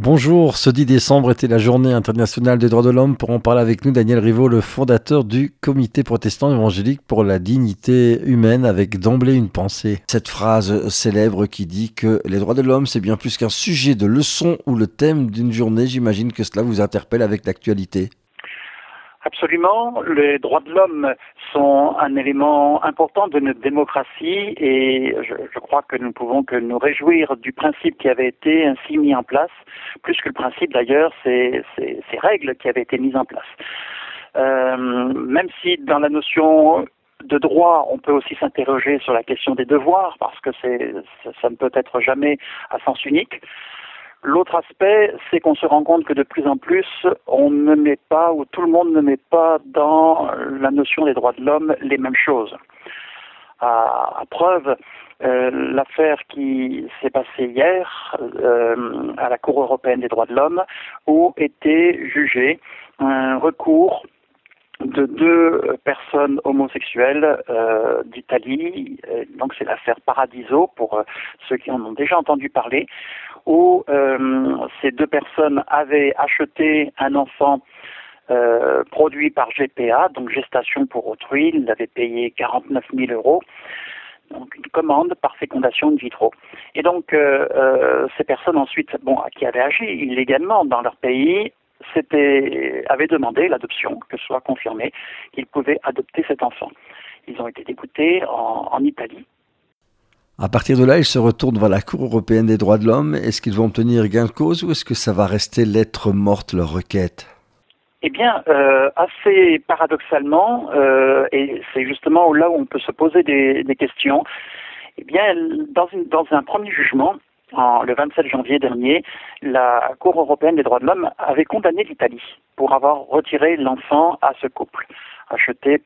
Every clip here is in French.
Bonjour, ce 10 décembre était la journée internationale des droits de l'homme. Pour en parler avec nous, Daniel Rivaud, le fondateur du Comité protestant évangélique pour la dignité humaine, avec d'emblée une pensée. Cette phrase célèbre qui dit que les droits de l'homme, c'est bien plus qu'un sujet de leçon ou le thème d'une journée. J'imagine que cela vous interpelle avec l'actualité. Absolument. Les droits de l'homme sont un élément important de notre démocratie et je crois que nous ne pouvons que nous réjouir du principe qui avait été ainsi mis en place, plus que le principe d'ailleurs, ces règles qui avaient été mises en place. Même si dans la notion de droit, on peut aussi s'interroger sur la question des devoirs, parce que ça ne peut être jamais à sens unique. L'autre aspect, c'est qu'on se rend compte que de plus en plus, on ne met pas, ou tout le monde ne met pas dans la notion des droits de l'homme les mêmes choses. À preuve, l'affaire qui s'est passée hier à la Cour européenne des droits de l'homme, où était jugé un recours de deux personnes homosexuelles d'Italie. Donc c'est l'affaire Paradiso, pour ceux qui en ont déjà entendu parler, où ces deux personnes avaient acheté un enfant produit par GPA, donc gestation pour autrui. Ils l'avaient payé 49 000 €, donc une commande par fécondation in vitro. Et donc ces personnes ensuite, qui avaient agi illégalement dans leur pays, avaient demandé l'adoption, que ce soit confirmé qu'ils pouvaient adopter cet enfant. Ils ont été déboutés en Italie. À partir de là, ils se retournent vers la Cour européenne des droits de l'homme. Est-ce qu'ils vont obtenir gain de cause ou est-ce que ça va rester lettre morte, leur requête ? Eh bien, assez paradoxalement, et c'est justement là où on peut se poser des questions, eh bien, dans un premier jugement, le 27 janvier dernier, la Cour européenne des droits de l'homme avait condamné l'Italie pour avoir retiré l'enfant à ce couple, acheté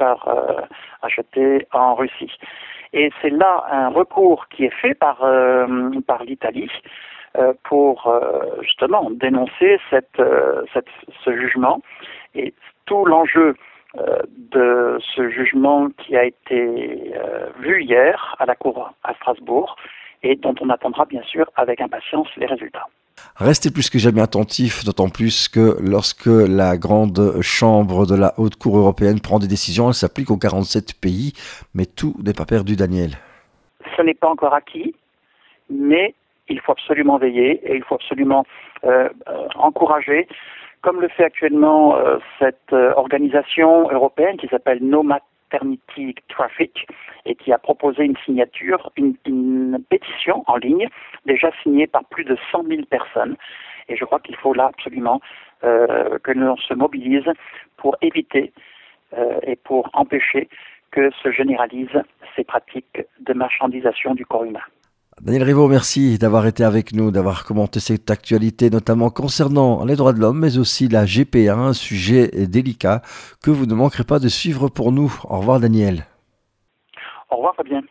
en Russie. Et c'est là un recours qui est fait par l'Italie pour justement dénoncer ce jugement. Et tout l'enjeu de ce jugement qui a été vu hier à la Cour à Strasbourg et dont on attendra bien sûr avec impatience les résultats. Restez plus que jamais attentifs, d'autant plus que lorsque la grande chambre de la Haute Cour européenne prend des décisions, elle s'applique aux 47 pays, mais tout n'est pas perdu, Daniel. Ce n'est pas encore acquis, mais il faut absolument veiller et il faut absolument encourager, comme le fait actuellement cette organisation européenne qui s'appelle No Maternity Traffic et qui a proposé une signature, une pétition en ligne, déjà signée par plus de 100 000 personnes. Et je crois qu'il faut là absolument que l'on se mobilise pour éviter et pour empêcher que se généralisent ces pratiques de marchandisation du corps humain. Daniel Rivaud, merci d'avoir été avec nous, d'avoir commenté cette actualité, notamment concernant les droits de l'homme, mais aussi la GPA, un sujet délicat que vous ne manquerez pas de suivre pour nous. Au revoir, Daniel. Au revoir, Fabien.